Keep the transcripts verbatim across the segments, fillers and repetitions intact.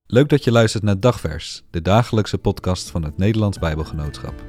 Leuk dat je luistert naar Dagvers, de dagelijkse podcast van het Nederlands Bijbelgenootschap.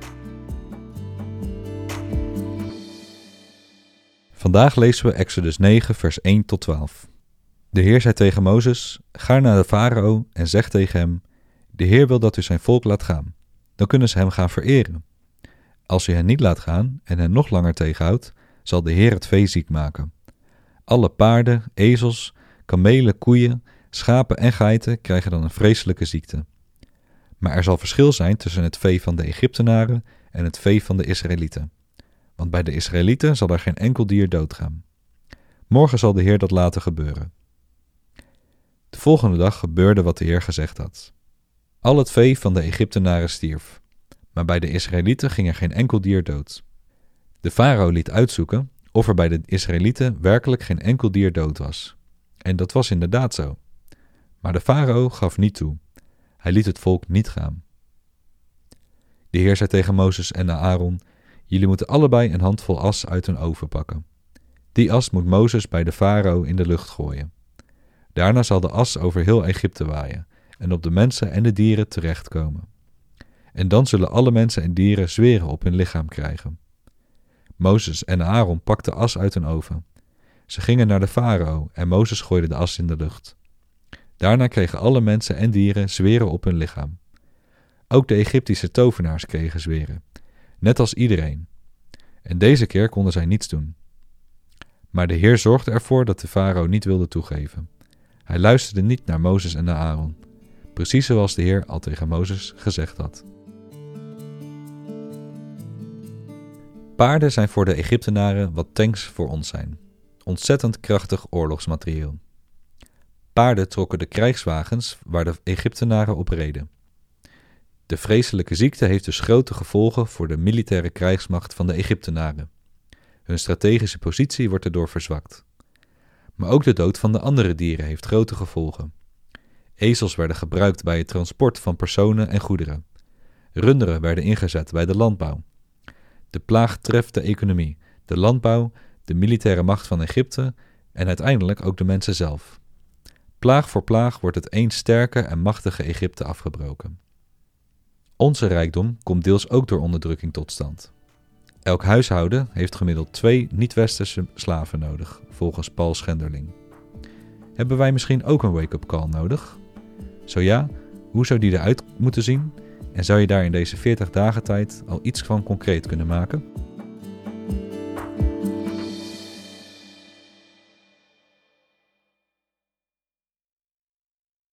Vandaag lezen we Exodus negen, vers één tot twaalf. De Heer zei tegen Mozes: Ga naar de farao en zeg tegen hem: De Heer wil dat u zijn volk laat gaan. Dan kunnen ze hem gaan vereren. Als u hen niet laat gaan en hen nog langer tegenhoudt, zal de Heer het vee ziek maken. Alle paarden, ezels, kamelen, koeien, schapen en geiten krijgen dan een vreselijke ziekte. Maar er zal verschil zijn tussen het vee van de Egyptenaren en het vee van de Israëlieten. Want bij de Israëlieten zal er geen enkel dier doodgaan. Morgen zal de Heer dat laten gebeuren. De volgende dag gebeurde wat de Heer gezegd had. Al het vee van de Egyptenaren stierf, maar bij de Israëlieten ging er geen enkel dier dood. De farao liet uitzoeken of er bij de Israëlieten werkelijk geen enkel dier dood was. En dat was inderdaad zo. Maar de farao gaf niet toe. Hij liet het volk niet gaan. De Heer zei tegen Mozes en Aaron: Jullie moeten allebei een handvol as uit hun oven pakken. Die as moet Mozes bij de farao in de lucht gooien. Daarna zal de as over heel Egypte waaien en op de mensen en de dieren terechtkomen. En dan zullen alle mensen en dieren zweren op hun lichaam krijgen. Mozes en Aaron pakten as uit hun oven. Ze gingen naar de farao en Mozes gooide de as in de lucht. Daarna kregen alle mensen en dieren zweren op hun lichaam. Ook de Egyptische tovenaars kregen zweren, net als iedereen. En deze keer konden zij niets doen. Maar de Heer zorgde ervoor dat de farao niet wilde toegeven. Hij luisterde niet naar Mozes en naar Aaron, precies zoals de Heer al tegen Mozes gezegd had. Paarden zijn voor de Egyptenaren wat tanks voor ons zijn. Ontzettend krachtig oorlogsmaterieel. Paarden trokken de krijgswagens waar de Egyptenaren op reden. De vreselijke ziekte heeft dus grote gevolgen voor de militaire krijgsmacht van de Egyptenaren. Hun strategische positie wordt erdoor verzwakt. Maar ook de dood van de andere dieren heeft grote gevolgen. Ezels werden gebruikt bij het transport van personen en goederen. Runderen werden ingezet bij de landbouw. De plaag treft de economie, de landbouw, de militaire macht van Egypte en uiteindelijk ook de mensen zelf. Plaag voor plaag wordt het eens sterke en machtige Egypte afgebroken. Onze rijkdom komt deels ook door onderdrukking tot stand. Elk huishouden heeft gemiddeld twee niet-westerse slaven nodig, volgens Paul Schenderling. Hebben wij misschien ook een wake-up call nodig? Zo ja, hoe zou die eruit moeten zien? En zou je daar in deze veertig dagen tijd al iets van concreet kunnen maken?